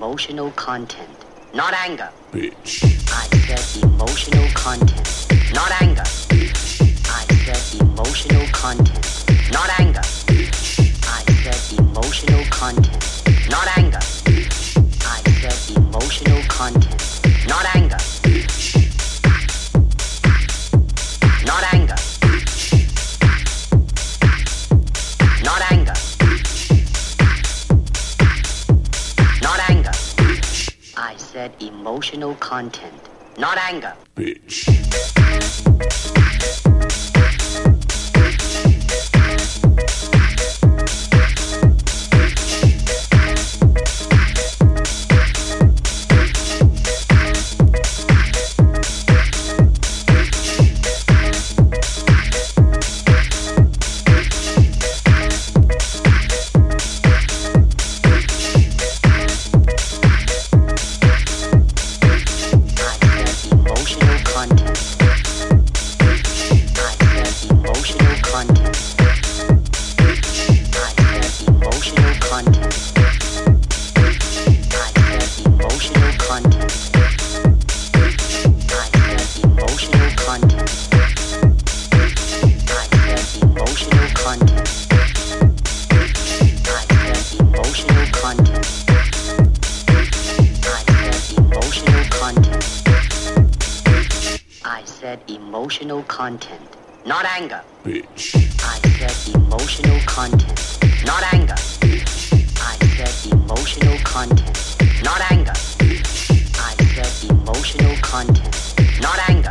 emotional content, not anger. Bitch. I said emotional content, not anger. I said emotional content, not anger. I said emotional content, not anger. I said emotional content, not anger. Not anger. Not anger. Not anger. I said emotional content, not anger. Bitch. Emotional content, not anger. Bitch. I said emotional content, not anger. I said emotional content, not anger. I said emotional content, not anger.